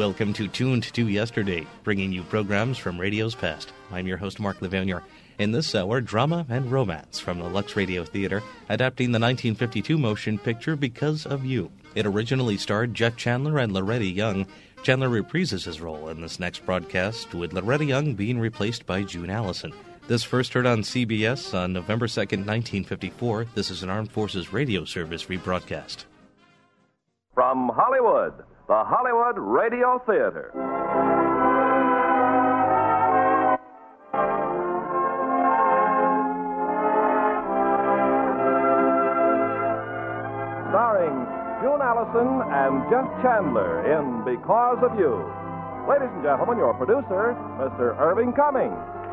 Welcome to Tuned to Yesterday, bringing you programs from radio's past. I'm your host, Mark Lavernier. In this hour, drama and romance from the Lux Radio Theater, adapting the 1952 motion picture Because of You. It originally starred Jeff Chandler and Loretta Young. Chandler reprises his role in this next broadcast, with Loretta Young being replaced by June Allison. This first heard on CBS on November 2nd, 1954. This is an Armed Forces Radio Service rebroadcast. From Hollywood, the Hollywood Radio Theater. Starring June Allison and Jeff Chandler in Because of You. Ladies and gentlemen, your producer, Mr. Irving Cummings.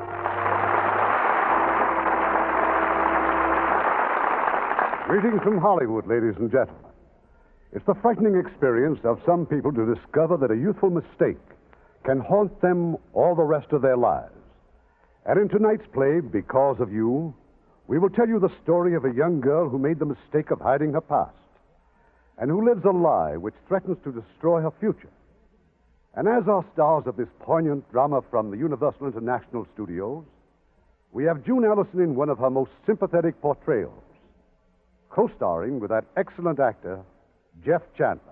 Greetings from Hollywood, ladies and gentlemen. It's the frightening experience of some people to discover that a youthful mistake can haunt them all the rest of their lives. And in tonight's play, Because of You, we will tell you the story of a young girl who made the mistake of hiding her past and who lives a lie which threatens to destroy her future. And as our stars of this poignant drama from the Universal International Studios, we have June Allison in one of her most sympathetic portrayals, co-starring with that excellent actor, Jeff Chandler.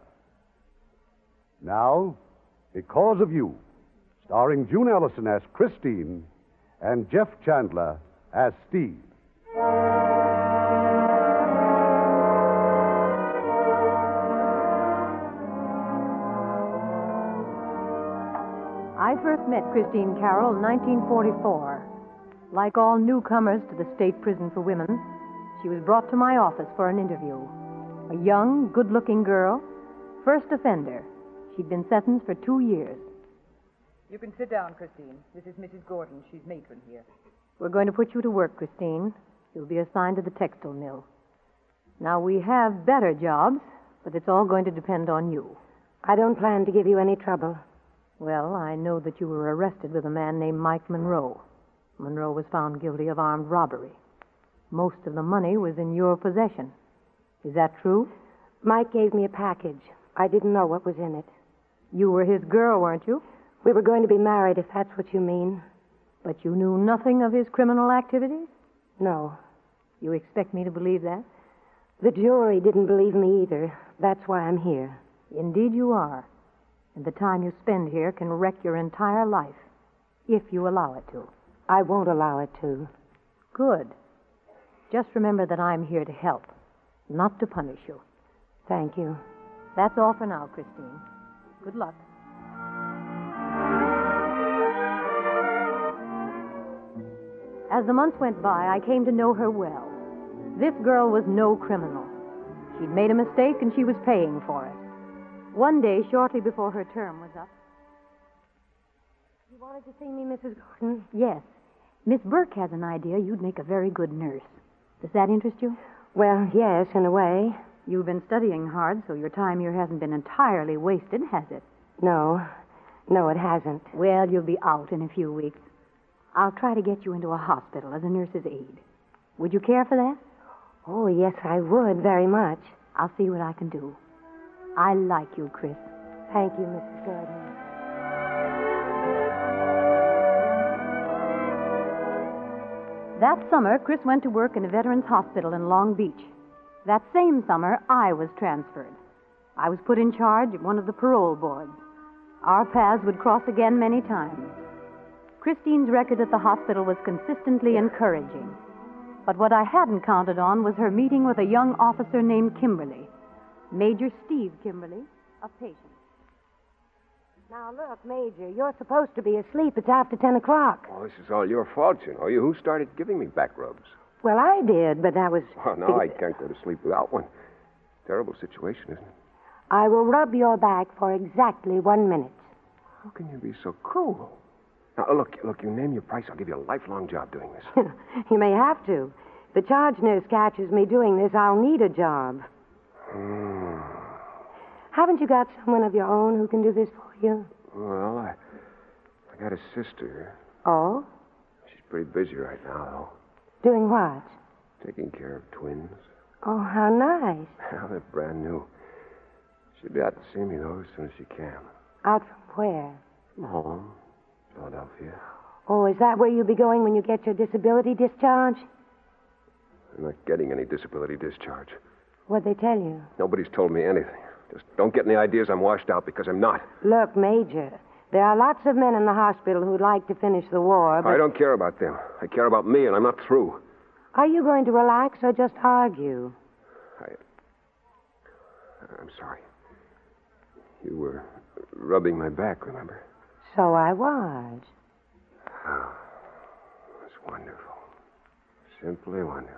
Now, Because of You, starring June Allison as Christine and Jeff Chandler as Steve. I first met Christine Carroll in 1944. Like all newcomers to the state prison for women, she was brought to my office for an interview. A young, good-looking girl, first offender. She'd been sentenced for 2 years. You can sit down, Christine. This is Mrs. Gordon. She's matron here. We're going to put you to work, Christine. You'll be assigned to the textile mill. Now, we have better jobs, but it's all going to depend on you. I don't plan to give you any trouble. Well, I know that you were arrested with a man named Mike Monroe. Monroe was found guilty of armed robbery. Most of the money was in your possession. Is that true? Mike gave me a package. I didn't know what was in it. You were his girl, weren't you? We were going to be married, if that's what you mean. But you knew nothing of his criminal activities? No. You expect me to believe that? The jury didn't believe me either. That's why I'm here. Indeed you are. And the time you spend here can wreck your entire life, if you allow it to. I won't allow it to. Good. Just remember that I'm here to help, not to punish you. Thank you. That's all for now, Christine. Good luck. As the months went by, I came to know her well. This girl was no criminal. She'd made a mistake and she was paying for it. One day, shortly before her term was up... You wanted to see me, Mrs. Gordon? Yes. Miss Burke has an idea you'd make a very good nurse. Does that interest you? Well, yes, in a way. You've been studying hard, so your time here hasn't been entirely wasted, has it? No. No, it hasn't. Well, you'll be out in a few weeks. I'll try to get you into a hospital as a nurse's aide. Would you care for that? Oh, yes, I would, very much. I'll see what I can do. I like you, Chris. Thank you, Mrs. Gordon. That summer, Chris went to work in a veterans hospital in Long Beach. That same summer, I was transferred. I was put in charge of one of the parole boards. Our paths would cross again many times. Christine's record at the hospital was consistently encouraging. But what I hadn't counted on was her meeting with a young officer named Kimberly. Major Steve Kimberly, a patient. Now, look, Major, you're supposed to be asleep. It's after 10 o'clock. Oh, this is all your fault, you know. Who started giving me back rubs? Well, I did, but that was... Oh, no, I can't go to sleep without one. Terrible situation, isn't it? I will rub your back for exactly 1 minute. How can you be so cruel? Now, look, you name your price. I'll give you a lifelong job doing this. You may have to. If the charge nurse catches me doing this, I'll need a job. Haven't you got someone of your own who can do this for you? Well, I got a sister. Oh? She's pretty busy right now, though. Doing what? Taking care of twins. Oh, how nice. Well, they're brand new. She'll be out to see me, though, as soon as she can. Out from where? From home. Philadelphia. Oh, is that where you'll be going when you get your disability discharge? I'm not getting any disability discharge. What'd they tell you? Nobody's told me anything. Just don't get any ideas I'm washed out because I'm not. Look, Major, there are lots of men in the hospital who'd like to finish the war, but... I don't care about them. I care about me, and I'm not through. Are you going to relax or just argue? I'm sorry. You were rubbing my back, remember? So I was. Oh, it's wonderful. Simply wonderful.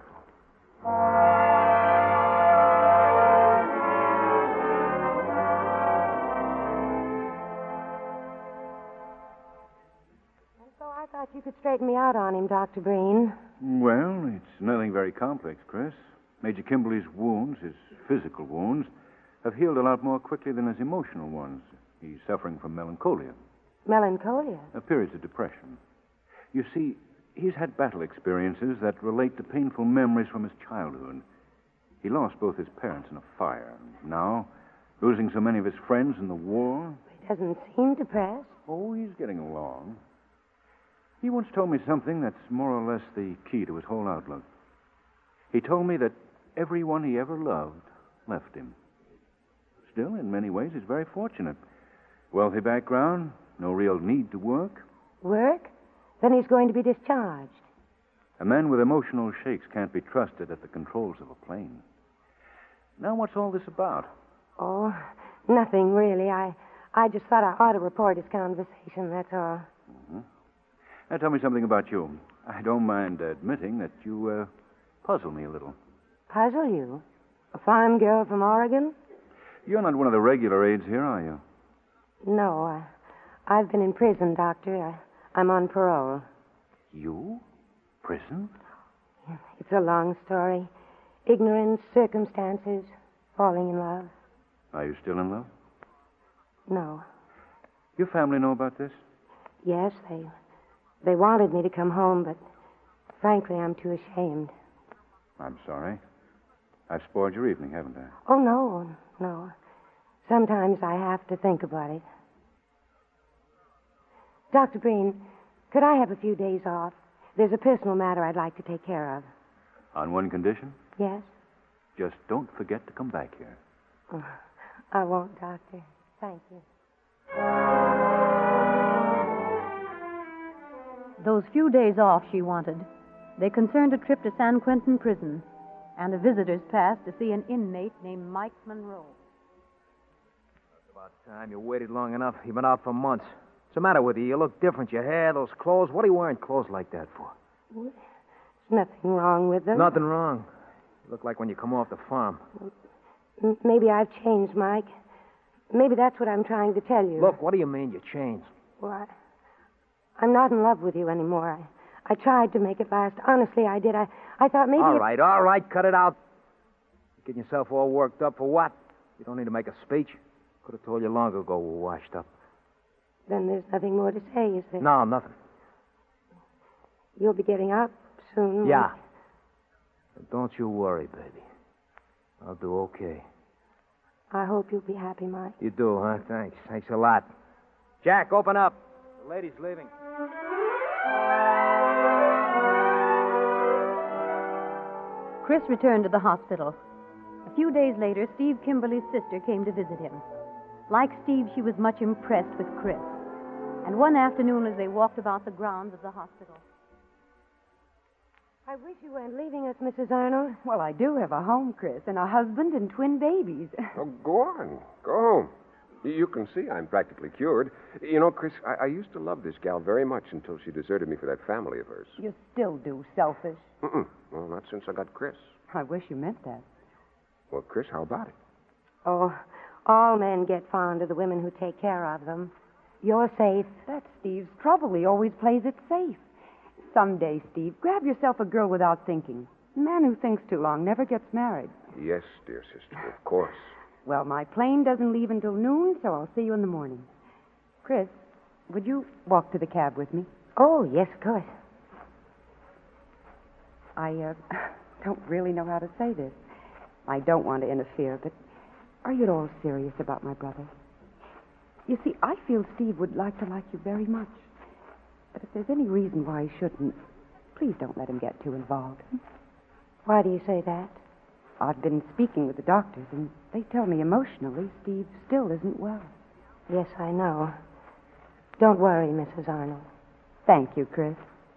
And so I thought you could straighten me out on him, Dr. Breen. Well, it's nothing very complex, Chris. Major Kimberly's wounds, his physical wounds, have healed a lot more quickly than his emotional ones. He's suffering from melancholia. Melancholia? Periods of depression. You see, he's had battle experiences that relate to painful memories from his childhood. He lost both his parents in a fire. Now, losing so many of his friends in the war. He doesn't seem depressed. Oh, he's getting along. He once told me something that's more or less the key to his whole outlook. He told me that everyone he ever loved left him. Still, in many ways, he's very fortunate. Wealthy background, no real need to work. Work? Then he's going to be discharged. A man with emotional shakes can't be trusted at the controls of a plane. Now, what's all this about? Oh, nothing really. I just thought I ought to report his conversation, that's all. Mm-hmm. Now, tell me something about you. I don't mind admitting that you puzzle me a little. Puzzle you? A farm girl from Oregon? You're not one of the regular aides here, are you? No, I've been in prison, Doctor. I'm on parole. You? Prison? It's a long story. Ignorance, circumstances, falling in love. Are you still in love? No. Your family know about this? Yes, they wanted me to come home, but frankly, I'm too ashamed. I'm sorry. I've spoiled your evening, haven't I? Oh, no. Sometimes I have to think about it. Dr. Breen, could I have a few days off? There's a personal matter I'd like to take care of. On one condition? Yes? Just don't forget to come back here. Oh, I won't, Doctor. Thank you. Those few days off she wanted, they concerned a trip to San Quentin prison and a visitor's pass to see an inmate named Mike Monroe. It's about time you waited long enough. You've been out for months. What's the matter with you? You look different. Your hair, those clothes. What are you wearing clothes like that for? There's nothing wrong with them. Nothing wrong. You look like when you come off the farm. Maybe I've changed, Mike. Maybe that's what I'm trying to tell you. Look, what do you mean you changed? Well, I'm not in love with you anymore. I tried to make it last. Honestly, I did. I thought maybe... All right. Cut it out. You're getting yourself all worked up for what? You don't need to make a speech. Could have told you long ago we're washed up. Then there's nothing more to say, is there? No, nothing. You'll be getting out soon. Yeah. But don't you worry, baby. I'll do okay. I hope you'll be happy, Mike. You do, huh? Thanks. Thanks a lot. Jack, open up. The lady's leaving. Chris returned to the hospital. A few days later, Steve Kimberly's sister came to visit him. Like Steve, she was much impressed with Chris. And one afternoon, as they walked about the grounds of the hospital... I wish you weren't leaving us, Mrs. Arnold. Well, I do have a home, Chris, and a husband and twin babies. Oh, go on. Go home. You can see I'm practically cured. You know, Chris, I used to love this gal very much until she deserted me for that family of hers. You still do, selfish. Well, not since I got Chris. I wish you meant that. Well, Chris, how about it? Oh, all men get fond of the women who take care of them. You're safe. That's Steve's trouble. He always plays it safe. Someday, Steve, grab yourself a girl without thinking. A man who thinks too long never gets married. Yes, dear sister, of course. Well, my plane doesn't leave until noon, so I'll see you in the morning. Chris, would you walk to the cab with me? Oh, yes, of course. I don't really know how to say this. I don't want to interfere, but are you at all serious about my brother? You see, I feel Steve would like you very much. But if there's any reason why he shouldn't, please don't let him get too involved. Why do you say that? I've been speaking with the doctors, and they tell me emotionally Steve still isn't well. Yes, I know. Don't worry, Mrs. Arnold. Thank you, Chris.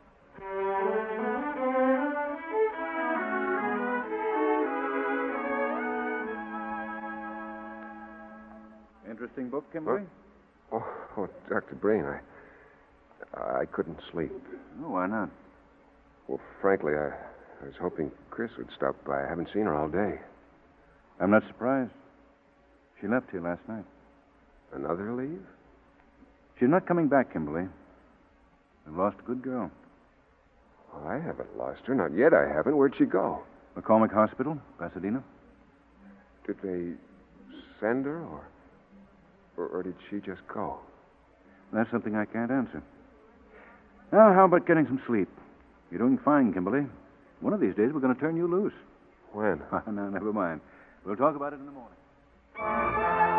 Interesting book, Kimberly? Oh, Dr. Breen, I couldn't sleep. Oh, why not? Well, frankly, I was hoping Chris would stop by. I haven't seen her all day. I'm not surprised. She left here last night. Another leave? She's not coming back, Kimberly. We've lost a good girl. Well, I haven't lost her. Not yet, I haven't. Where'd she go? McCormick Hospital, Pasadena. Did they send her, or did she just go? That's something I can't answer. Now, how about getting some sleep? You're doing fine, Kimberly. One of these days, we're going to turn you loose. When? No, never mind. We'll talk about it in the morning.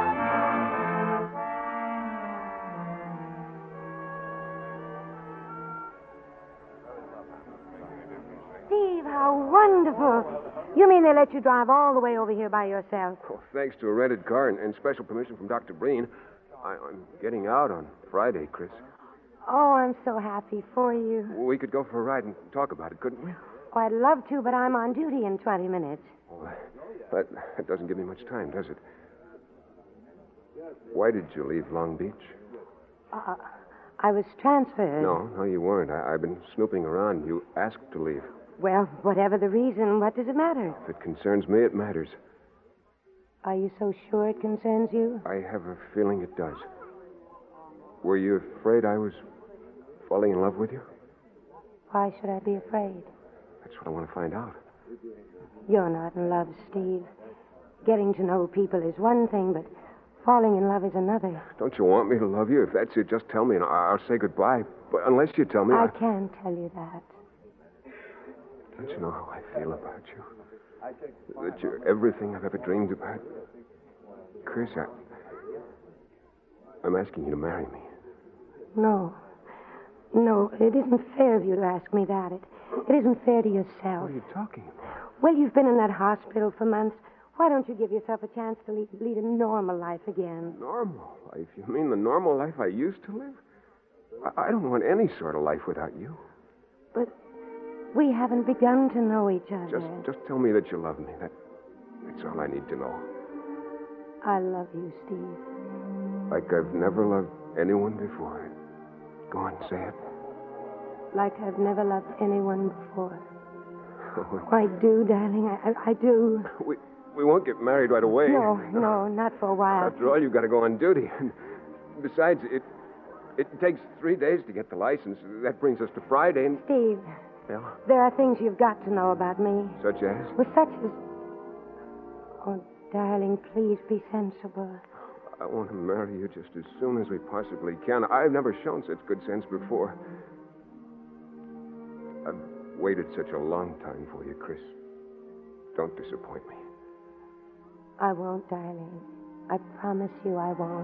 Steve, how wonderful. You mean they let you drive all the way over here by yourself? Well, thanks to a rented car and special permission from Dr. Breen, I'm getting out on Friday, Chris. Oh, I'm so happy for you. We could go for a ride and talk about it, couldn't we? Oh, I'd love to, but I'm on duty in 20 minutes. Well, that doesn't give me much time, does it? Why did you leave Long Beach? I was transferred. No, you weren't. I've been snooping around. You asked to leave. Well, whatever the reason, what does it matter? If it concerns me, it matters. Are you so sure it concerns you? I have a feeling it does. Were you afraid I was falling in love with you? Why should I be afraid? That's what I want to find out. You're not in love, Steve. Getting to know people is one thing, but falling in love is another. Don't you want me to love you? If that's it, just tell me and I'll say goodbye. But unless you tell me... I can't tell you that. Don't you know how I feel about you? That you're everything I've ever dreamed about. Chris, I'm asking you to marry me. No, it isn't fair of you to ask me that. It isn't fair to yourself. What are you talking about? Well, you've been in that hospital for months. Why don't you give yourself a chance to lead a normal life again? Normal life? You mean the normal life I used to live? I don't want any sort of life without you. But we haven't begun to know each other. Just tell me that you love me. That's all I need to know. I love you, Steve. Like I've never loved anyone before. Go on, say it. Like I've never loved anyone before. Oh, I do, darling. I do. We won't get married right away. No, not for a while. After all, you've got to go on duty. And besides, it takes 3 days to get the license. That brings us to Friday. And... Steve. Yeah? There are things you've got to know about me. Such as? Well, such as... Oh, darling, please be sensible. I want to marry you just as soon as we possibly can. I've never shown such good sense before. I've waited such a long time for you, Chris. Don't disappoint me. I won't, darling. I promise you I won't.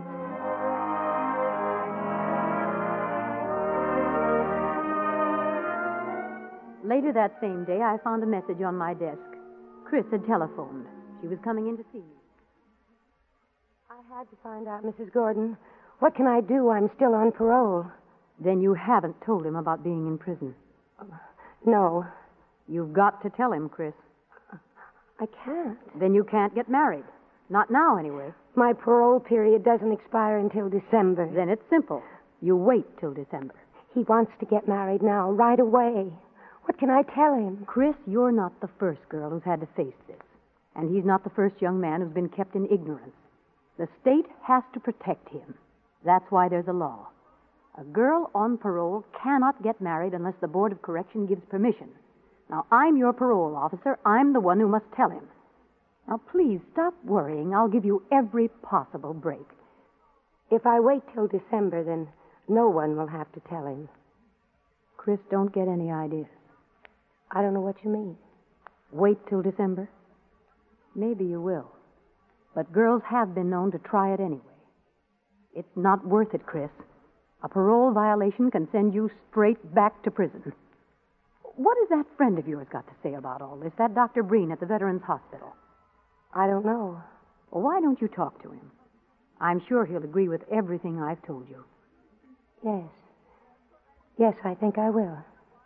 Later that same day, I found a message on my desk. Chris had telephoned. She was coming in to see me. I had to find out, Mrs. Gordon. What can I do? I'm still on parole. Then you haven't told him about being in prison. No. You've got to tell him, Chris. I can't. Then you can't get married. Not now, anyway. My parole period doesn't expire until December. Then it's simple. You wait till December. He wants to get married now, right away. What can I tell him? Chris, you're not the first girl who's had to face this. And he's not the first young man who's been kept in ignorance. The state has to protect him. That's why there's a law. A girl on parole cannot get married unless the Board of Correction gives permission. Now, I'm your parole officer. I'm the one who must tell him. Now, please, stop worrying. I'll give you every possible break. If I wait till December, then no one will have to tell him. Chris, don't get any ideas. I don't know what you mean. Wait till December? Maybe you will. But girls have been known to try it anyway. It's not worth it, Chris. A parole violation can send you straight back to prison. What has that friend of yours got to say about all this, that Dr. Breen at the Veterans Hospital? I don't know. Well, why don't you talk to him? I'm sure he'll agree with everything I've told you. Yes. Yes, I think I will.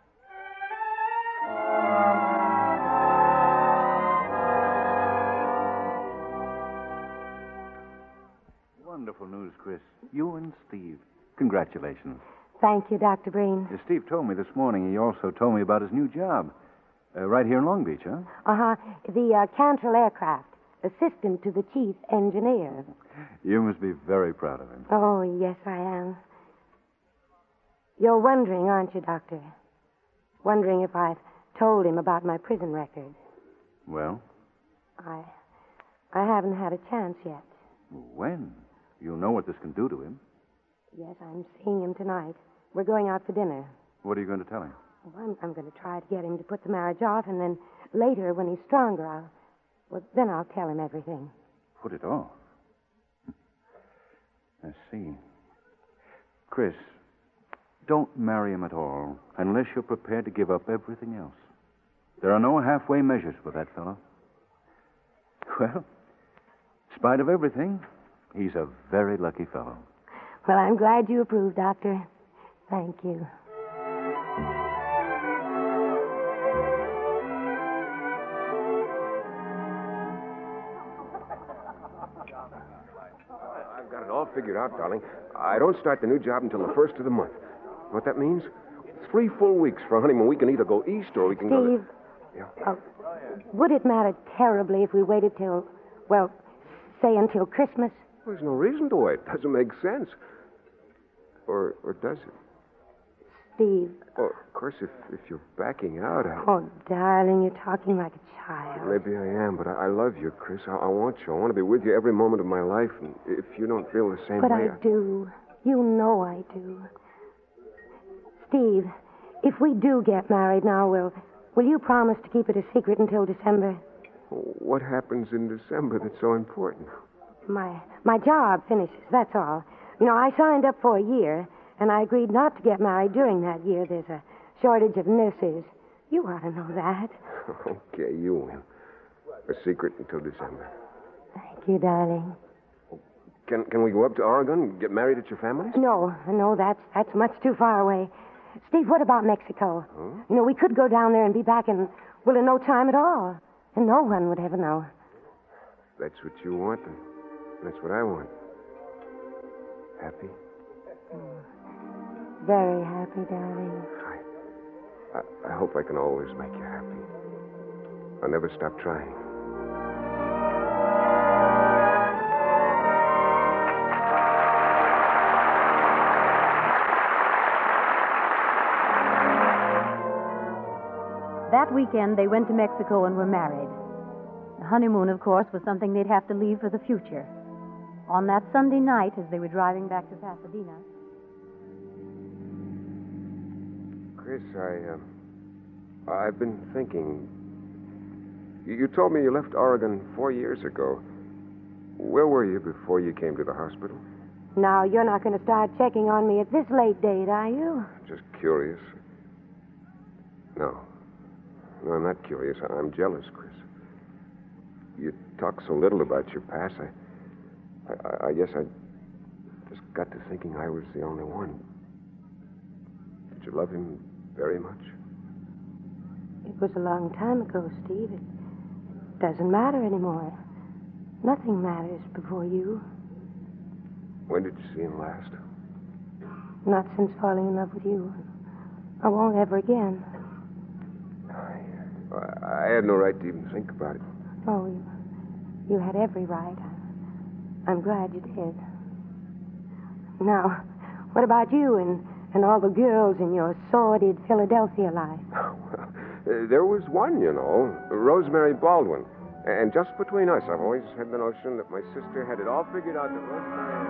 Wonderful news, Chris. You and Steve. Congratulations. Thank you, Dr. Breen. Steve told me this morning. He also told me about his new job. Right here in Long Beach, huh? Uh-huh. The Cantrell Aircraft. Assistant to the chief engineer. You must be very proud of him. Oh, yes, I am. You're wondering, aren't you, Doctor? Wondering if I've told him about my prison record. Well? I haven't had a chance yet. When? You'll know what this can do to him. Yes, I'm seeing him tonight. We're going out for dinner. What are you going to tell him? Well, I'm going to try to get him to put the marriage off, and then later, when he's stronger, then I'll tell him everything. Put it off? I see. Chris, don't marry him at all unless you're prepared to give up everything else. There are no halfway measures with that fellow. Well, in spite of everything, he's a very lucky fellow. Well, I'm glad you approve, Doctor. Thank you. I've got it all figured out, darling. I don't start the new job until the first of the month. What that means? 3 full weeks for a honeymoon. We can either go east or we can go... Steve, Yeah. would it matter terribly if we waited till, well, say until Christmas? There's no reason to wait. Doesn't make sense. Or does it? Steve. Oh, of course, if you're backing out, Oh, darling, you're talking like a child. Maybe I am, but I love you, Chris. I want you. I want to be with you every moment of my life. And if you don't feel the same But way... I do. You know I do. Steve, if we do get married now, will you promise to keep it a secret until December? What happens in December that's so important? My job finishes, that's all. You know, I signed up for a year, and I agreed not to get married during that year. There's a shortage of nurses. You ought to know that. Okay, you win. A secret until December. Thank you, darling. Can we go up to Oregon and get married at your family's? No, that's much too far away. Steve, what about Mexico? Huh? You know, we could go down there and be back in no time at all. And no one would ever know. That's what you want, and that's what I want. Happy? Very happy, darling. I hope I can always make you happy. I'll never stop trying. That weekend, they went to Mexico and were married. The honeymoon, of course, was something they'd have to leave for the future. On that Sunday night, as they were driving back to Pasadena... Chris, I've been thinking. You told me you left Oregon 4 years ago. Where were you before you came to the hospital? Now, you're not going to start checking on me at this late date, are you? Just curious. No, I'm not curious. I'm jealous, Chris. You talk so little about your past. I guess I just got to thinking I was the only one. Did you love him very much? It was a long time ago, Steve. It doesn't matter anymore. Nothing matters before you. When did you see him last? Not since falling in love with you. I won't ever again. I had no right to even think about it. Oh, you had every right. I'm glad you did. Now, what about you and all the girls in your sordid Philadelphia life? Well, there was one, you know, Rosemary Baldwin. And just between us, I've always had the notion that my sister had it all figured out that Rosemary...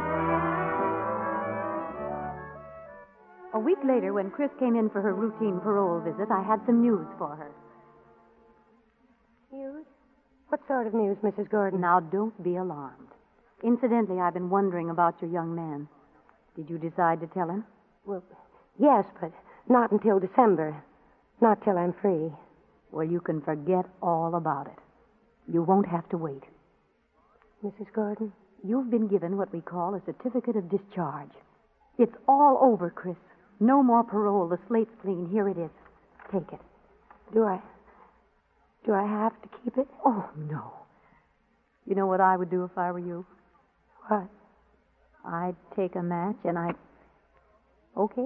A week later, when Chris came in for her routine parole visit, I had some news for her. News? What sort of news, Mrs. Gordon? Now, don't be alarmed. Incidentally, I've been wondering about your young man. Did you decide to tell him? Well, yes, but not until December. Not till I'm free. Well, you can forget all about it. You won't have to wait. Mrs. Gordon? You've been given what we call a certificate of discharge. It's all over, Chris. No more parole. The slate's clean. Here it is. Take it. Do I have to keep it? Oh, no. You know what I would do if I were you? What? I'd take a match and I'd... Okay?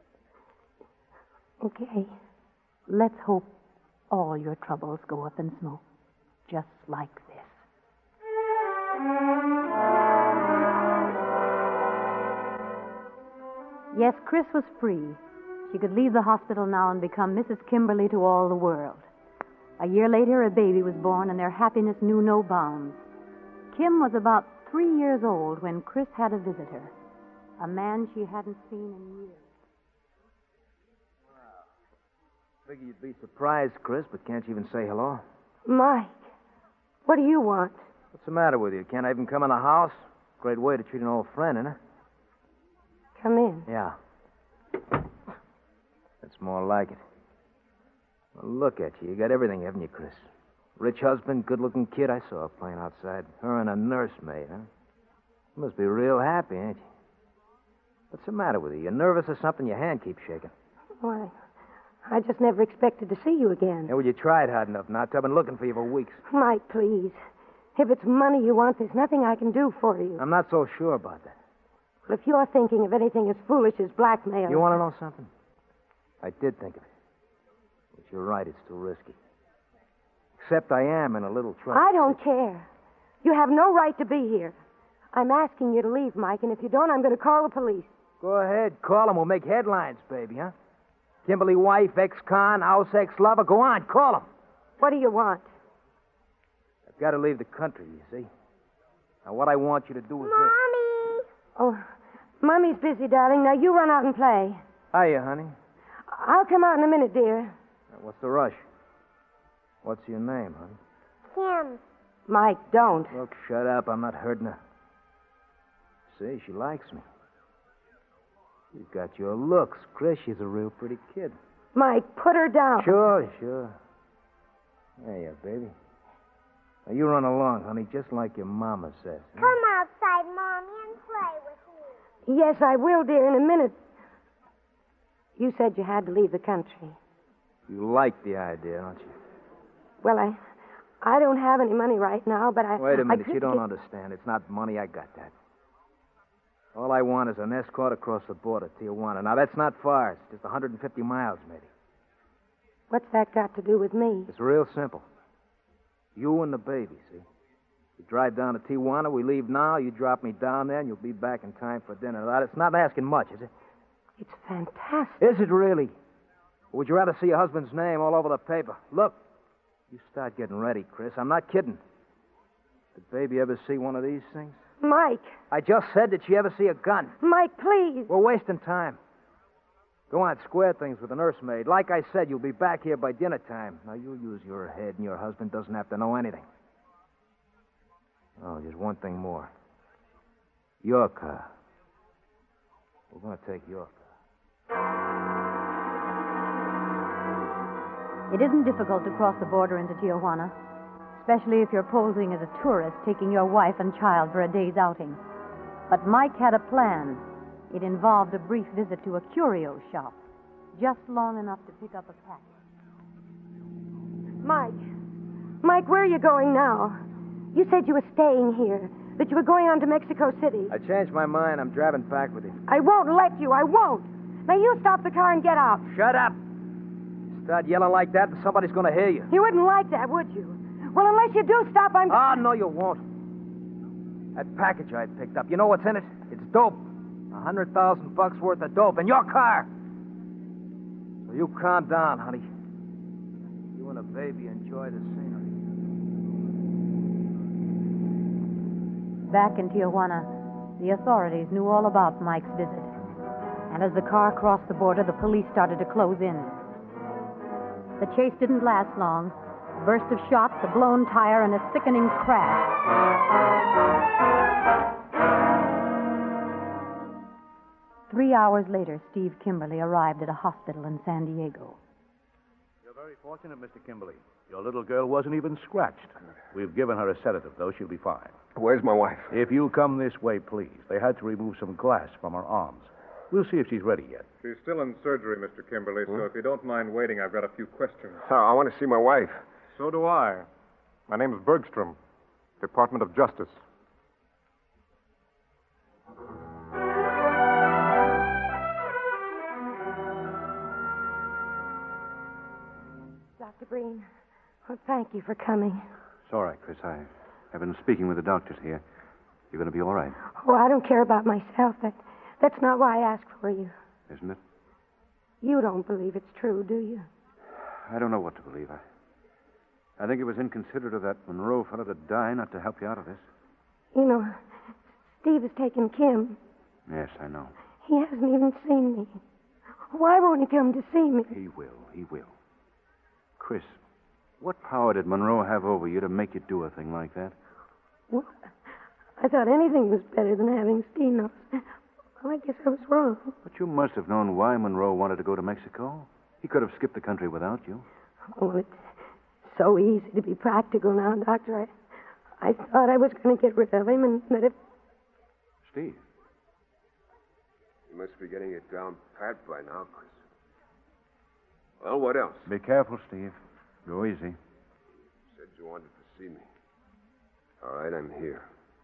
Okay. Let's hope all your troubles go up in smoke. Just like this. Yes, Chris was free. She could leave the hospital now and become Mrs. Kimberly to all the world. A year later, a baby was born, and their happiness knew no bounds. Kim was about 3 years old when Chris had a visitor, a man she hadn't seen in years. Figure you'd be surprised, Chris, but can't you even say hello? Mike, what do you want? What's the matter with you? Can't I even come in the house? Great way to treat an old friend, isn't it? Come in. Yeah. That's more like it. Well, look at you. You got everything, haven't you, Chris? Rich husband, good-looking kid. I saw her playing outside. Her and a nursemaid, huh? You must be real happy, ain't you? What's the matter with you? You nervous or something? Your hand keeps shaking. Why, I just never expected to see you again. Yeah, well, you tried hard enough not to. I've been looking for you for weeks. Mike, please. If it's money you want, there's nothing I can do for you. I'm not so sure about that. Well, if you're thinking of anything as foolish as blackmail... You want to know something? I did think of it. But you're right, it's too risky. Except I am in a little trouble. I don't care. You have no right to be here. I'm asking you to leave, Mike, and if you don't, I'm going to call the police. Go ahead, call them. We'll make headlines, baby, huh? Kimberly wife, ex-con, house ex-lover. Go on, call them. What do you want? I've got to leave the country, you see. Now, what I want you to do is this. Mommy! Oh, Mommy's busy, darling. Now, you run out and play. Hiya, honey. I'll come out in a minute, dear. Now, what's the rush? What's your name, honey? Kim. Mike, don't. Look, shut up. I'm not hurting her. See, she likes me. She's got your looks. Chris, she's a real pretty kid. Mike, put her down. Sure. There you are, baby. Now, you run along, honey, just like your mama says. Huh? Come outside, Mommy, and play with me. Yes, I will, dear, in a minute. You said you had to leave the country. You like the idea, don't you? Well, I don't have any money right now, but I... Wait a minute, I you don't understand. It's not money. I got that. All I want is an escort across the border, Tijuana. Now, that's not far. It's just 150 miles, maybe. What's that got to do with me? It's real simple. You and the baby, see? You drive down to Tijuana, we leave now, you drop me down there, and you'll be back in time for dinner. Now, it's not asking much, is it? It's fantastic. Is it really? Or would you rather see your husband's name all over the paper? Look, you start getting ready, Chris. I'm not kidding. Did baby ever see one of these things? Mike. I just said, did she ever see a gun? Mike, please. We're wasting time. Go on, square things with the nursemaid. Like I said, you'll be back here by dinner time. Now, you use your head, and your husband doesn't have to know anything. Oh, just one thing more. Your car. We're going to take your car. It isn't difficult to cross the border into Tijuana, especially if you're posing as a tourist taking your wife and child for a day's outing. But Mike had a plan. It involved a brief visit to a curio shop, just long enough to pick up a package. Mike, where are you going now? You said you were staying here, that you were going on to Mexico City. I changed my mind. I'm driving back with you. I won't let you. I won't. Now, you stop the car and get out. Shut up. Start yelling like that, and somebody's going to hear you. You wouldn't like that, would you? Well, unless you do stop, I'm... Oh, no, you won't. That package I picked up, you know what's in it? It's dope. $100,000 worth of dope in your car. So you calm down, honey. You and the baby enjoy the scenery. Back in Tijuana, the authorities knew all about Mike's visit. And as the car crossed the border, the police started to close in. The chase didn't last long. A burst of shots, a blown tire, and a sickening crash. hours later, Steve Kimberly arrived at a hospital in San Diego. You're very fortunate, Mr. Kimberly. Your little girl wasn't even scratched. We've given her a sedative, though. She'll be fine. Where's my wife? If you'll come this way, please. They had to remove some glass from her arms. We'll see if she's ready yet. She's still in surgery, Mr. Kimberly, so if you don't mind waiting, I've got a few questions. I want to see my wife. So do I. My name is Bergstrom, Department of Justice. Dr. Breen, well, thank you for coming. It's all right, Chris. I've been speaking with the doctors here. You're going to be all right, Oh, I don't care about myself. That's not why I asked for you. isn't it? You don't believe it's true, do you? I don't know what to believe. I think it was inconsiderate of that Monroe fellow to die not to help you out of this. You know, Steve has taken Kim. Yes, I know. He hasn't even seen me. Why won't he come to see me? He will. Chris, what power did Monroe have over you to make you do a thing like that? Well, I thought anything was better than having Steve. Well, I guess I was wrong. But you must have known why Monroe wanted to go to Mexico. He could have skipped the country without you. Oh, it's so easy to be practical now, Doctor. I thought I was going to get rid of him and that if... Steve. You must be getting it down pat by now, Chris. Well, what else? Be careful, Steve. Go easy. You said you wanted to see me. All right, I'm here.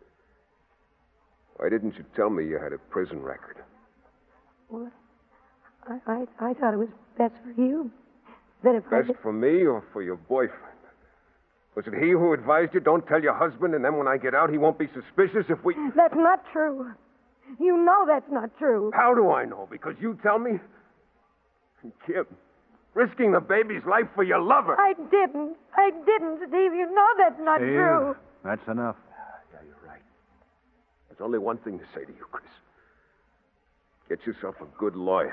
Why didn't you tell me you had a prison record? Well, I thought it was best for you. That if Best for me or for your boyfriend? Was it he who advised you, don't tell your husband, and then when I get out, he won't be suspicious if we... That's not true. You know that's not true. How do I know? Because you tell me? Kim, risking the baby's life for your lover. I didn't, Steve. You know that's not Steve, true. That's enough. Yeah, you're right. There's only one thing to say to you, Chris. Get yourself a good lawyer.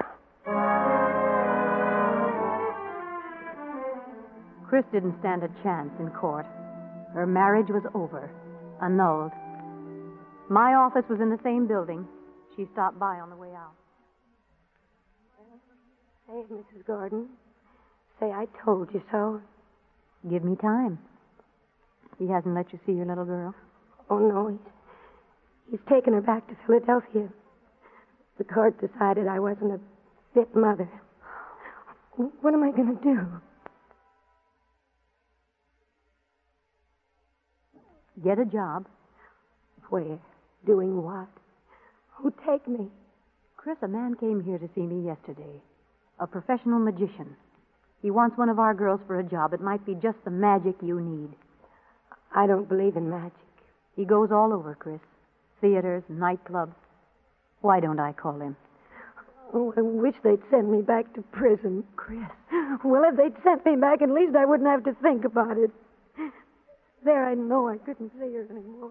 Chris didn't stand a chance in court. Her marriage was over, annulled. My office was in the same building. She stopped by on the way out. Say, Mrs. Gordon, say I told you so. Give me time. He hasn't let you see your little girl? Oh, no, he's taken her back to Philadelphia. The court decided I wasn't a fit mother. What am I going to do? Get a job. Where? Doing what? Who'd take me? Chris, a man came here to see me yesterday. A professional magician. He wants one of our girls for a job. It might be just the magic you need. I don't believe in magic. He goes all over, Chris. Theaters, nightclubs. Why don't I call him? Oh, I wish they'd send me back to prison. Chris. Well, if they'd sent me back, at least I wouldn't have to think about it. There, I know I couldn't see her anymore.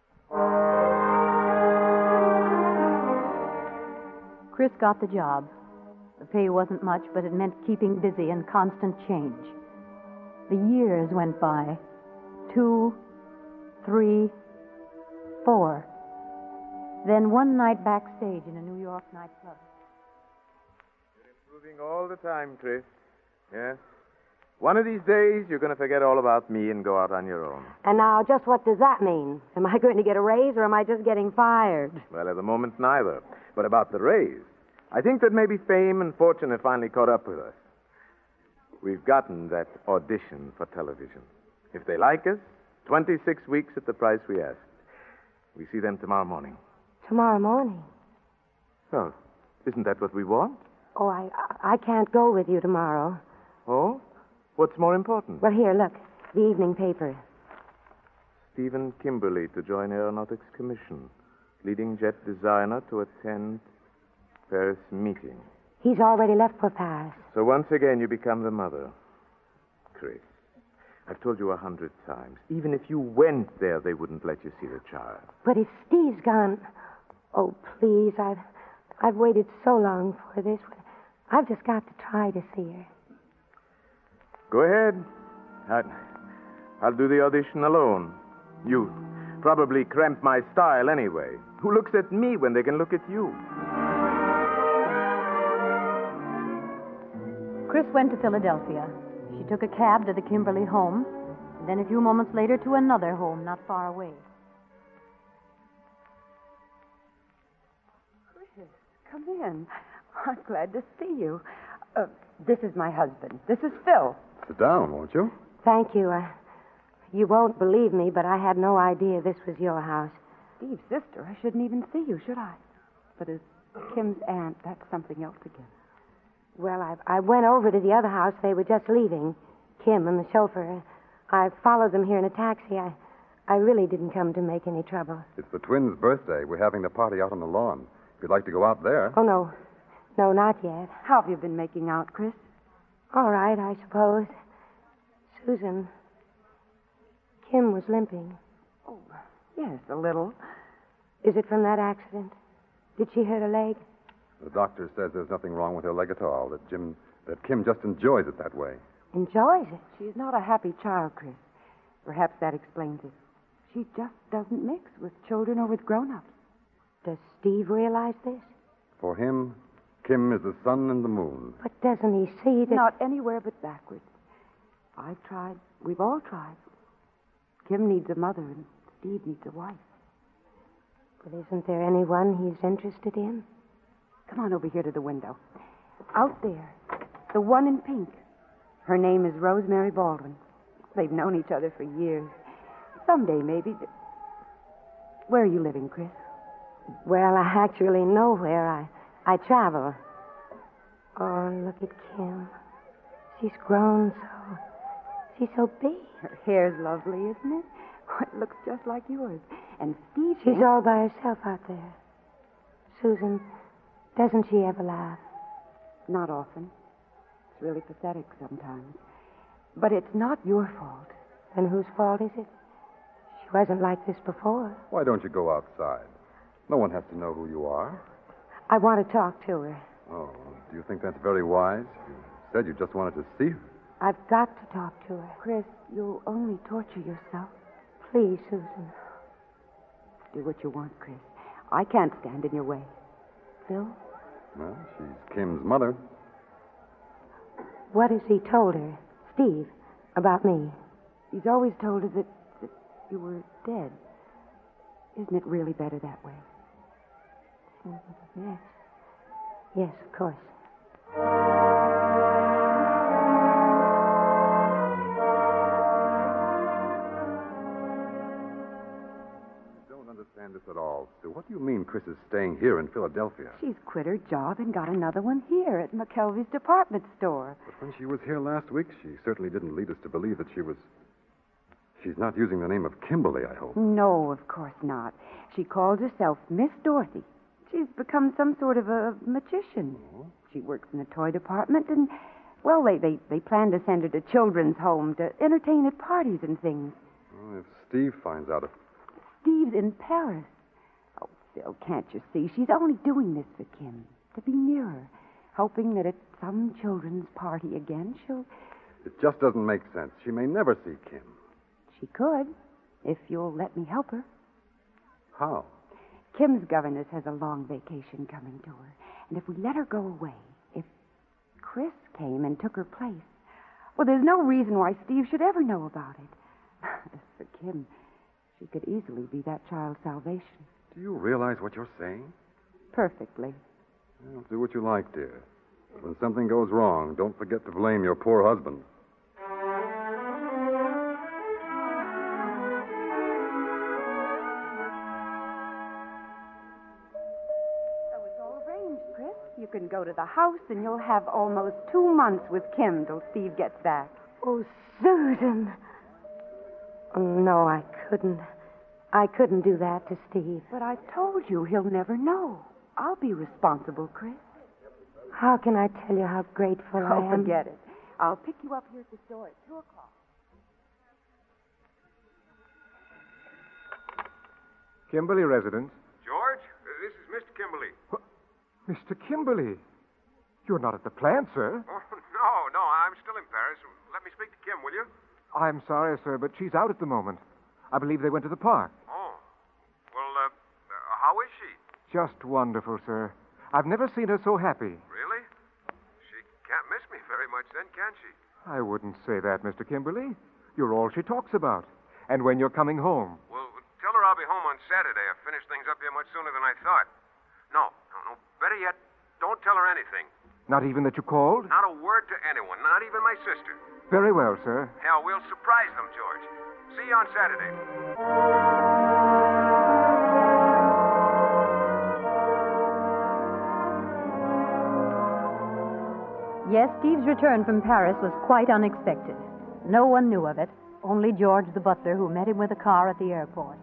Chris got the job. The pay wasn't much, but it meant keeping busy and constant change. The years went by. 2, 3, 4. Then one night backstage in a New York nightclub. You're improving all the time, Chris. Yes? One of these days, you're going to forget all about me and go out on your own. And now, just what does that mean? Am I going to get a raise or am I just getting fired? Well, at the moment, neither. But about the raise, I think that maybe fame and fortune have finally caught up with us. We've gotten that audition for television. If they like us, 26 weeks at the price we asked. We see them tomorrow morning. Tomorrow morning? Oh, isn't that what we want? Oh, I can't go with you tomorrow. Oh? What's more important? Well, here, look. The evening paper. Stephen Kimberly to join Aeronautics Commission. Leading jet designer to attend Paris meeting. He's already left for Paris. So once again, you become the mother. Chris, I've told you 100 times. Even if you went there, they wouldn't let you see the child. But if Steve's gone... Oh, please, I've waited so long for this. I've just got to try to see her. Go ahead. I'll do the audition alone. You probably cramp my style anyway. Who looks at me when they can look at you? Chris went to Philadelphia. She took a cab to the Kimberly home, and then a few moments later to another home not far away. Chris, come in. I'm glad to see you. This is my husband. This is Phil. Sit down, won't you? Thank you. You won't believe me, but I had no idea this was your house. Steve's sister. I shouldn't even see you, should I? But as Kim's aunt, that's something else again. Well, I went over to the other house. They were just leaving, Kim and the chauffeur. I followed them here in a taxi. I really didn't come to make any trouble. It's the twins' birthday. We're having the party out on the lawn. If you'd like to go out there. Oh, no. No, not yet. How have you been making out, Chris? All right, I suppose. Susan, Kim was limping. Oh, yes, a little. Is it from that accident? Did she hurt her leg? The doctor says there's nothing wrong with her leg at all, that Kim just enjoys it that way. Enjoys it? She's not a happy child, Chris. Perhaps that explains it. She just doesn't mix with children or with grown-ups. Does Steve realize this? For him, Kim is the sun and the moon. But doesn't he see that... Not anywhere but backwards. I've tried. We've all tried. Kim needs a mother and Steve needs a wife. But isn't there anyone he's interested in? Come on over here to the window. Out there, the one in pink. Her name is Rosemary Baldwin. They've known each other for years. Someday, maybe. Where are you living, Chris? Well, I actually know where. I travel. Oh, look at Kim. She's grown so... She's so big. Her hair's lovely, isn't it? Oh, it looks just like yours. And Steve... She's all by herself out there. Susan, doesn't she ever laugh? Not often. It's really pathetic sometimes. But it's not your fault. Then whose fault is it? She wasn't like this before. Why don't you go outside? No one has to know who you are. I want to talk to her. Oh, do you think that's very wise? You said you just wanted to see her. I've got to talk to her. Chris, you'll only torture yourself. Please, Susan. Do what you want, Chris. I can't stand in your way. Phil? Well, she's Kim's mother. What has he told her, Steve, about me? He's always told her that you were dead. Isn't it really better that way? Yes. Yes, of course. I don't understand this at all, Sue. What do you mean Chris is staying here in Philadelphia? She's quit her job and got another one here at McKelvey's department store. But when she was here last week, she certainly didn't lead us to believe that she was... She's not using the name of Kimberly, I hope. No, of course not. She calls herself Miss Dorothy. She's become some sort of a magician. Oh. She works in the toy department, and, well, they plan to send her to children's home to entertain at parties and things. Well, if Steve finds out... Steve's in Paris. Oh, Phil, can't you see? She's only doing this for Kim, to be near her, hoping that at some children's party again she'll... It just doesn't make sense. She may never see Kim. She could, if you'll let me help her. How? Kim's governess has a long vacation coming to her. And if we let her go away, if Chris came and took her place, well, there's no reason why Steve should ever know about it. As for Kim, she could easily be that child's salvation. Do you realize what you're saying? Perfectly. Well, do what you like, dear. But when something goes wrong, don't forget to blame your poor husband. You can go to the house, and you'll have almost 2 months with Kim till Steve gets back. Oh, Susan. Oh, no, I couldn't. I couldn't do that to Steve. But I told you he'll never know. I'll be responsible, Chris. How can I tell you how grateful I am? Forget it. I'll pick you up here at the store at 2 o'clock. Kimberly residence. George, this is Mr. Kimberly. Mr. Kimberly. You're not at the plant, sir. Oh, no, I'm still in Paris. Let me speak to Kim, will you? I'm sorry, sir, but she's out at the moment. I believe they went to the park. Oh. Well, how is she? Just wonderful, sir. I've never seen her so happy. Really? She can't miss me very much I wouldn't say that, Mr. Kimberly. You're all she talks about. And when you're coming home. Well, tell her I'll be home on Saturday. I finished things up here much sooner than I thought. No. Better yet, don't tell her anything. Not even that you called? Not a word to anyone, not even my sister. Very well, sir. Hell, we'll surprise them, George. See you on Saturday. Yes, Steve's return from Paris was quite unexpected. No one knew of it, only George the butler, who met him with a car at the airport.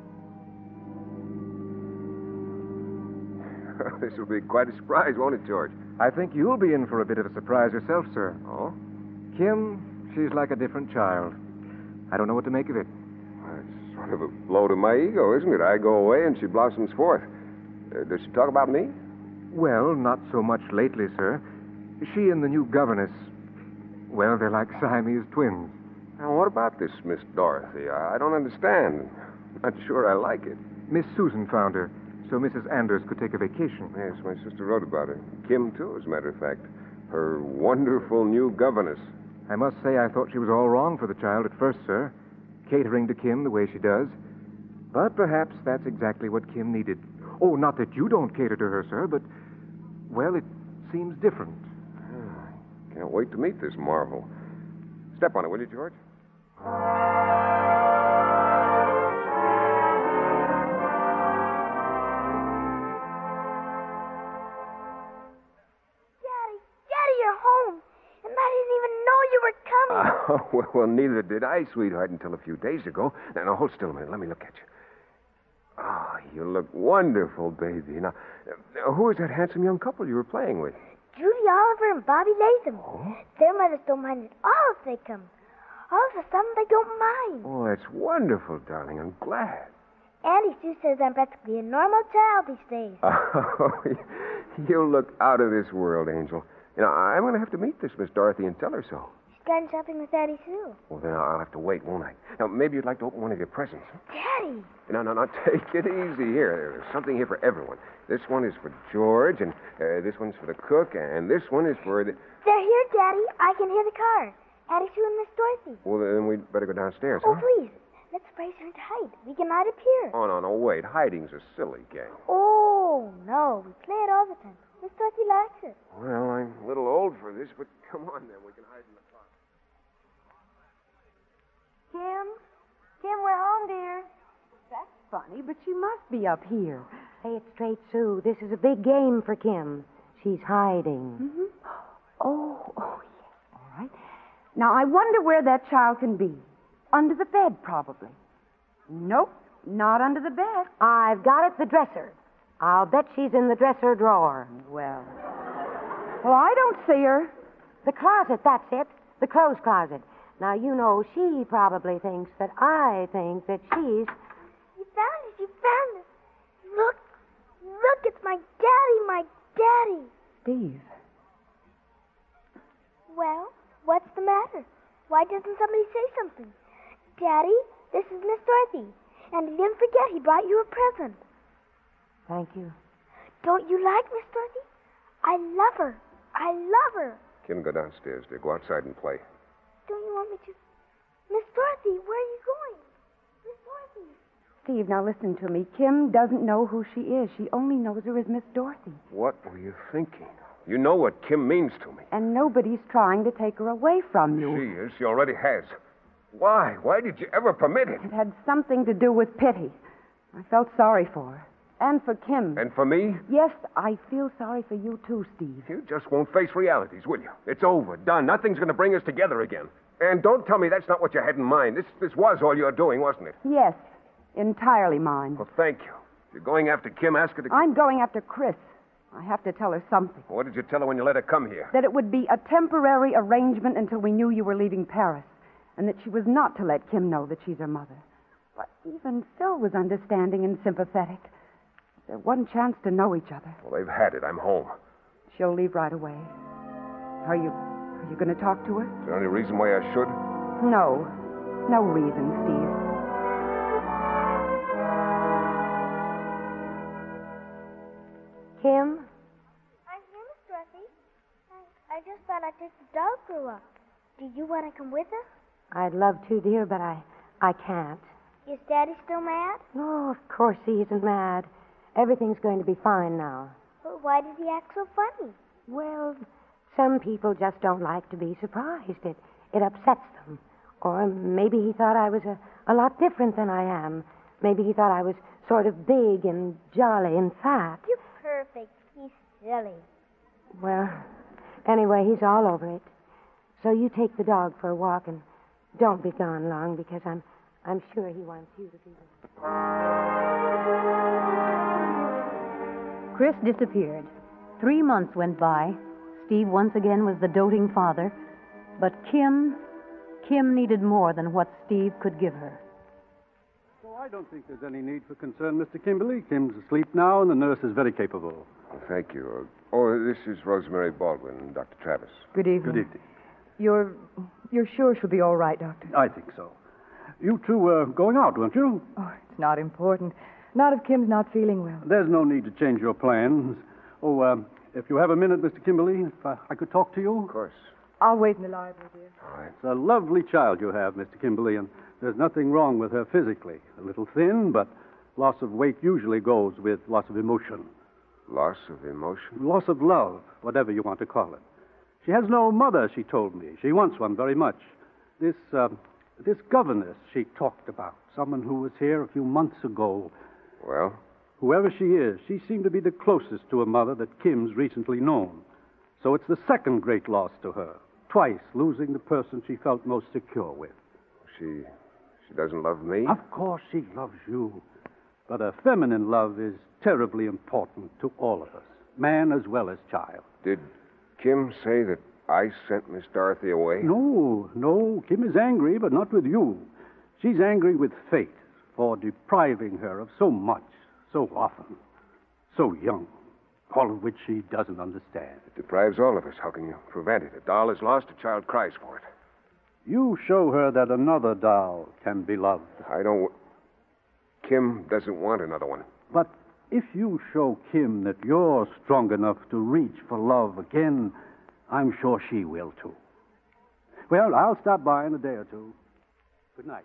This will be quite a surprise, won't it, George? I think you'll be in for a bit of a surprise yourself, sir. Oh? Kim, she's like a different child. I don't know what to make of it. That's sort of a blow to my ego, isn't it? I go away and she blossoms forth. Does she talk about me? Well, not so much lately, sir. She and the new governess, well, they're like Siamese twins. Now, what about this Miss Dorothy? I don't understand. Not sure I like it. Miss Susan found her, so Mrs. Anders could take a vacation. Yes, my sister wrote about her. Kim, too, as a matter of fact. Her wonderful new governess. I must say I thought she was all wrong for the child at first, sir, catering to Kim the way she does. But perhaps that's exactly what Kim needed. Oh, not that you don't cater to her, sir, but, well, it seems different. Can't wait to meet this marvel. Step on it, will you, George? Daddy, you're home. And I didn't even know you were coming. Well, neither did I, sweetheart, until a few days ago. Now, hold still a minute. Let me look at you. Oh, you look wonderful, baby. Now, who is that handsome young couple you were playing with? Judy Oliver and Bobby Latham. Oh? Their mothers don't mind at all if they come. All of a sudden, they don't mind. Oh, that's wonderful, darling. I'm glad. Auntie Sue says I'm practically a normal child these days. Oh, you look out of this world, Angel. You know, I'm going to have to meet this Miss Dorothy and tell her so. She's gone shopping with Auntie Sue. Well, then I'll have to wait, won't I? Now, maybe you'd like to open one of your presents. Daddy! No, take it easy here. There's something here for everyone. This one is for George, and this one's for the cook, and this one is for the... They're here, Daddy. I can hear the car. Auntie Sue and Miss Dorothy. Well, then we'd better go downstairs, Oh, huh? please. Let's brace her to hide. We can hide up here. Oh, no, wait. Hiding's a silly game. Oh, no. We play it all the time. Miss Dorothy likes it. Well, I'm a little old for this, but come on, then. We can hide in the closet. Kim, we're home, dear. That's funny, but she must be up here. Say it straight, Sue. This is a big game for Kim. She's hiding. Mm-hmm. Oh, yes. All right. Now, I wonder where that child can be. Under the bed, probably. Nope, not under the bed. I've got it, the dresser. I'll bet she's in the dresser drawer. Well, I don't see her. The closet, that's it. The clothes closet. Now, you know, she probably thinks that I think that she's... You found it. Look, it's my daddy. Steve. Well, what's the matter? Why doesn't somebody say something? Daddy, this is Miss Dorothy. And he didn't forget he brought you a present. Thank you. Don't you like Miss Dorothy? I love her. Kim, go downstairs, dear. Go outside and play. Don't you want me to? Miss Dorothy, where are you going? Miss Dorothy. Steve, now listen to me. Kim doesn't know who she is. She only knows her as Miss Dorothy. What were you thinking? You know what Kim means to me. And nobody's trying to take her away from you. She is. She already has. Why? Why did you ever permit it? It had something to do with pity. I felt sorry for her. And for Kim. And for me? Yes, I feel sorry for you too, Steve. You just won't face realities, will you? It's over. Done. Nothing's going to bring us together again. And don't tell me that's not what you had in mind. This was all you were doing, wasn't it? Yes. Entirely mine. Well, thank you. You're going after Kim, ask her to... I'm going after Chris. I have to tell her something. What did you tell her when you let her come here? That it would be a temporary arrangement until we knew you were leaving Paris. And that she was not to let Kim know that she's her mother. But even Phil was understanding and sympathetic. There wasn't a chance to know each other. Well, they've had it. I'm home. She'll leave right away. Are you going to talk to her? Is there any reason why I should? No. No reason, Steve. Kim? I'm here, Miss Dorothy. I just thought I'd take the dog for a walk. Do you want to come with us? I'd love to, dear, but I can't. Is Daddy still mad? No, of course he isn't mad. Everything's going to be fine now. But why does he act so funny? Well, some people just don't like to be surprised. It upsets them. Or maybe he thought I was a lot different than I am. Maybe he thought I was sort of big and jolly and fat. You're perfect. He's silly. Well, anyway, he's all over it. So you take the dog for a walk and don't be gone long because I'm sure he wants you to be there. Chris disappeared. 3 months went by. Steve once again was the doting father. But Kim needed more than what Steve could give her. So I don't think there's any need for concern, Mr. Kimberly. Kim's asleep now, and the nurse is very capable. Thank you. This is Rosemary Baldwin, Dr. Travis. Good evening. Good evening. You're sure she'll be all right, Doctor? I think so. You two were going out, weren't you? Oh, it's not important. Not if Kim's not feeling well. There's no need to change your plans. If you have a minute, Mr. Kimberly, if I could talk to you. Of course. I'll wait in the library, dear. All right. It's a lovely child you have, Mr. Kimberly, and there's nothing wrong with her physically. A little thin, but loss of weight usually goes with loss of emotion. Loss of emotion? Loss of love, whatever you want to call it. She has no mother, she told me. She wants one very much. This governess she talked about, someone who was here a few months ago. Well? Whoever she is, she seemed to be the closest to a mother that Kim's recently known. So it's the second great loss to her. Twice losing the person she felt most secure with. She doesn't love me? Of course she loves you. But a feminine love is terribly important to all of us, man as well as child. Did Kim say that I sent Miss Dorothy away? No. Kim is angry, but not with you. She's angry with fate for depriving her of so much, so often, so young, all of which she doesn't understand. It deprives all of us. How can you prevent it? A doll is lost, a child cries for it. You show her that another doll can be loved. Kim doesn't want another one. But if you show Kim that you're strong enough to reach for love again, I'm sure she will, too. Well, I'll stop by in a day or two. Good night.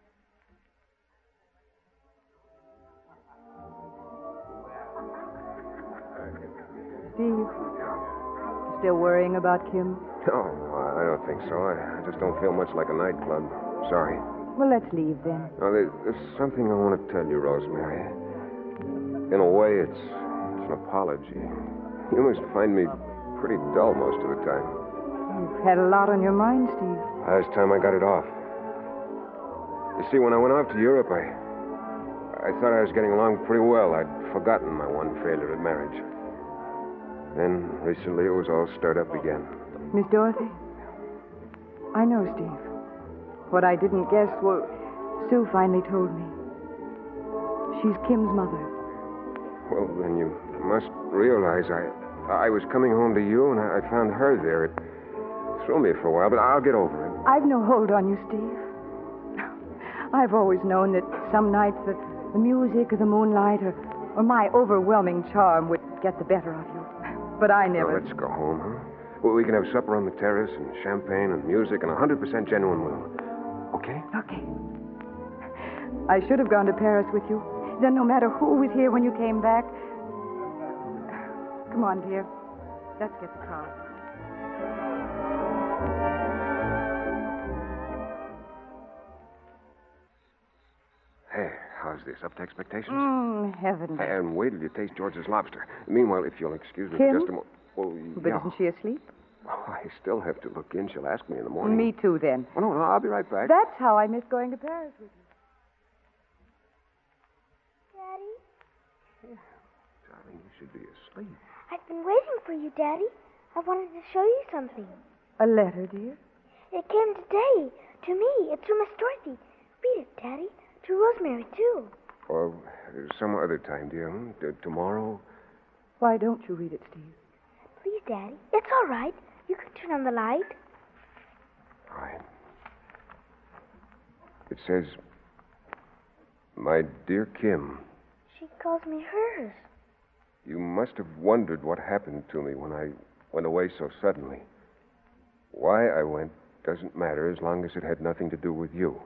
Steve, still worrying about Kim? No, I don't think so. I just don't feel much like a nightclub. Sorry. Well, let's leave then. No, there's something I want to tell you, Rosemary. In a way, it's an apology. You must find me pretty dull most of the time. You've had a lot on your mind, Steve. Last time I got it off. You see, when I went off to Europe, I thought I was getting along pretty well. I'd forgotten my one failure at marriage. Then, recently, it was all stirred up again. Miss Dorothy? I know, Steve. What I didn't guess, well, Sue finally told me. She's Kim's mother. Well, then you must realize I was coming home to you, and I found her there. It threw me for a while, but I'll get over it. I've no hold on you, Steve. I've always known that some nights that the music or the moonlight or my overwhelming charm would get the better of you. But I never... Well, let's go home, huh? Well, we can have supper on the terrace and champagne and music and 100% genuine will. Okay? Okay. I should have gone to Paris with you. Then no matter who was here when you came back... Come on, dear. Let's get the car. Hey, how's this? Up to expectations? Heaven. And wait till you taste George's lobster. Meanwhile, if you'll excuse me Kim? for just a moment... Well, But yeah. isn't she asleep? Oh, I still have to look in. She'll ask me in the morning. Me too, then. Oh, no, I'll be right back. That's how I miss going to Paris with you. Daddy? Darling, you should be asleep. I've been waiting for you, Daddy. I wanted to show you something. A letter, dear? It came today. To me. It's from Miss Dorothy. Read it, Daddy. To Rosemary, too. Or some other time, dear. Tomorrow? Why don't you read it, Steve? Please, Daddy. It's all right. You can turn on the light. All right. It says, My dear Kim, She calls me hers. you must have wondered what happened to me when I went away so suddenly. Why I went doesn't matter as long as it had nothing to do with you.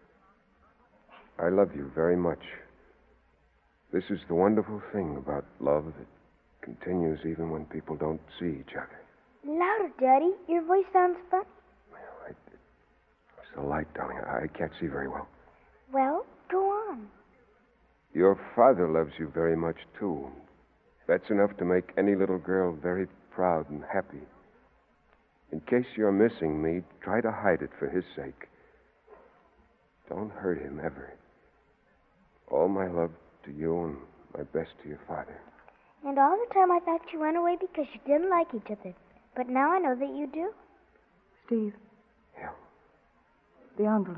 I love you very much. This is the wonderful thing about love that continues even when people don't see each other. Louder, Daddy. Your voice sounds funny. It's the light, darling. I can't see very well. Well, go on. Your father loves you very much, too. That's enough to make any little girl very proud and happy. In case you're missing me, try to hide it for his sake. Don't hurt him ever. All my love to you and my best to your father. And all the time I thought you went away because you didn't like each other. But now I know that you do. Steve. Yeah. The envelope.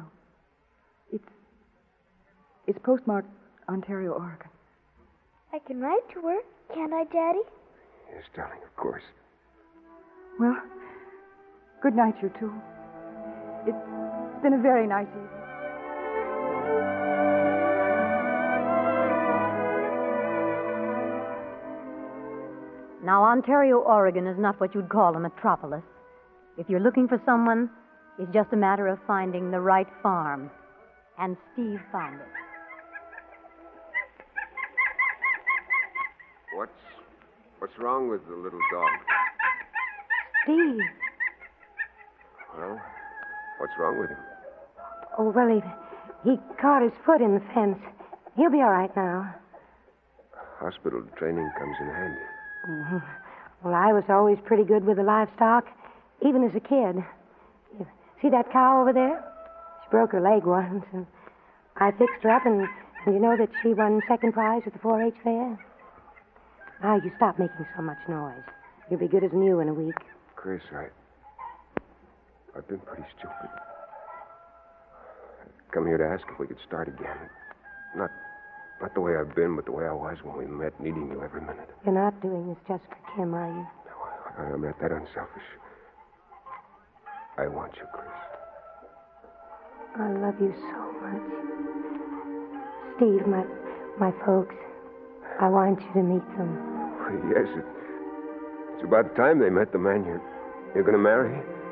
It's postmarked Ontario, Oregon. I can write to her, can't I, Daddy? Yes, darling, of course. Well, good night, you two. It's been a very nice evening. Now, Ontario, Oregon is not what you'd call a metropolis. If you're looking for someone, it's just a matter of finding the right farm. And Steve found it. What's wrong with the little dog? Steve. Well, what's wrong with him? Oh, well, he caught his foot in the fence. He'll be all right now. Hospital training comes in handy. Mm-hmm. Well, I was always pretty good with the livestock, even as a kid. You see that cow over there? She broke her leg once, and I fixed her up, and you know that she won second prize at the 4-H fair? Now, you stop making so much noise. You'll be good as new in a week. Chris, I've been pretty stupid. I've come here to ask if we could start again. Not the way I've been, but the way I was when we met, needing you every minute. You're not doing this just for Kim, are you? No, I'm not that unselfish. I want you, Chris. I love you so much. Steve, my folks, I want you to meet them. Well, yes, it's about time they met the man you're going to marry.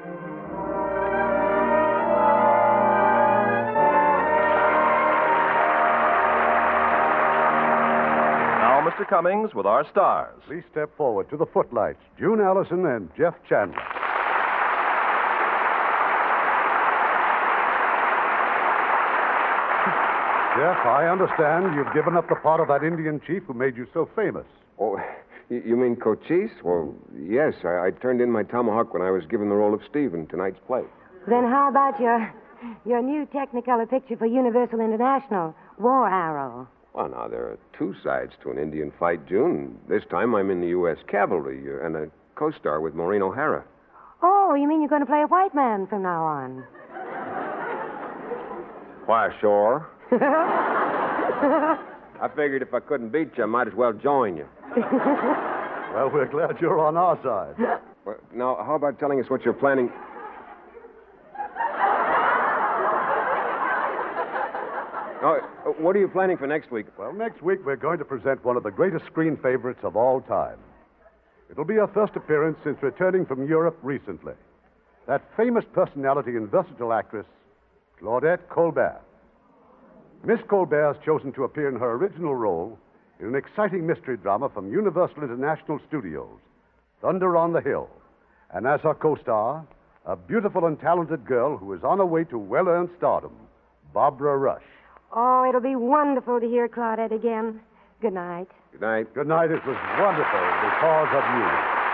Now, Mr. Cummings with our stars. Please step forward to the footlights. June Allison and Jeff Chandler. Jeff, I understand you've given up the part of that Indian chief who made you so famous. Oh, you mean Cochise? Well, yes. I turned in my tomahawk when I was given the role of Steve in tonight's play. Then how about your new Technicolor picture for Universal International, War Arrow? Well, now, there are two sides to an Indian fight, June. This time I'm in the U.S. Cavalry and a co-star with Maureen O'Hara. Oh, you mean you're going to play a white man from now on? Why, sure. I figured if I couldn't beat you, I might as well join you. Well, we're glad you're on our side. Well, now, how about telling us what you're planning? What are you planning for next week? Well, next week we're going to present one of the greatest screen favorites of all time. It'll be her first appearance since returning from Europe recently. That famous personality and versatile actress, Claudette Colbert. Miss Colbert has chosen to appear in her original role in an exciting mystery drama from Universal International Studios, Thunder on the Hill. And as her co-star, a beautiful and talented girl who is on her way to well-earned stardom, Barbara Rush. Oh, it'll be wonderful to hear Claudette again. Good night. Good night. Good night. It was wonderful because of you.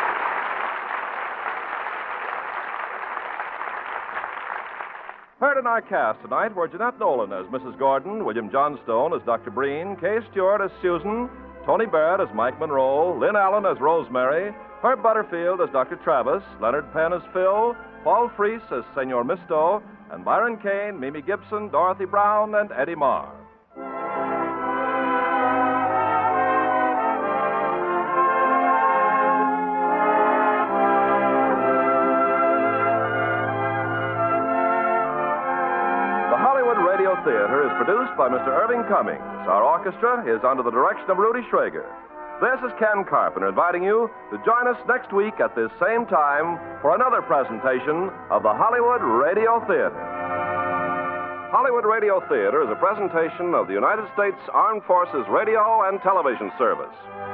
Heard in our cast tonight were Jeanette Nolan as Mrs. Gordon, William Johnstone as Dr. Breen, Kay Stewart as Susan, Tony Barrett as Mike Monroe, Lynn Allen as Rosemary, Herb Butterfield as Dr. Travis, Leonard Penn as Phil, Paul Freese as Senor Misto, and Byron Kane, Mimi Gibson, Dorothy Brown, and Eddie Marr. The Hollywood Radio Theater is produced by Mr. Irving Cummings. Our orchestra is under the direction of Rudy Schrager. This is Ken Carpenter inviting you to join us next week at this same time for another presentation of the Hollywood Radio Theater. Hollywood Radio Theater is a presentation of the United States Armed Forces Radio and Television Service.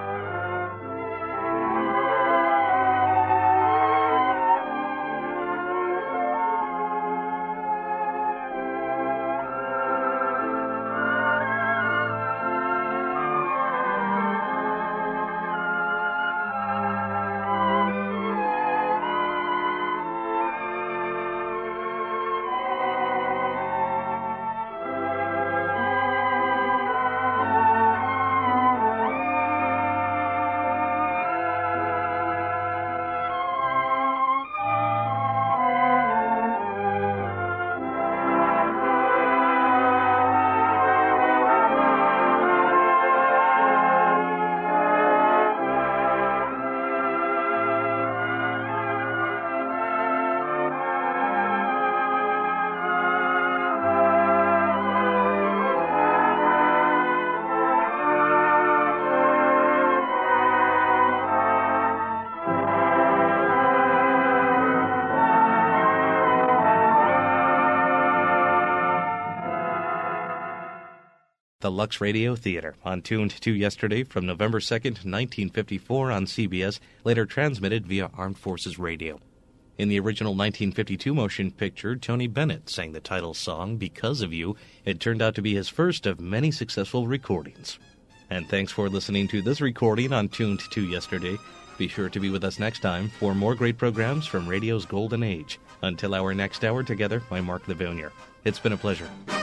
The Lux Radio Theater, on Tuned to Yesterday from November 2nd, 1954 on CBS, later transmitted via Armed Forces Radio. In the original 1952 motion picture, Tony Bennett sang the title song, Because of You. It turned out to be his first of many successful recordings. And thanks for listening to this recording on Tuned to Yesterday. Be sure to be with us next time for more great programs from radio's golden age. Until our next hour together, I'm Mark Livonia. It's been a pleasure.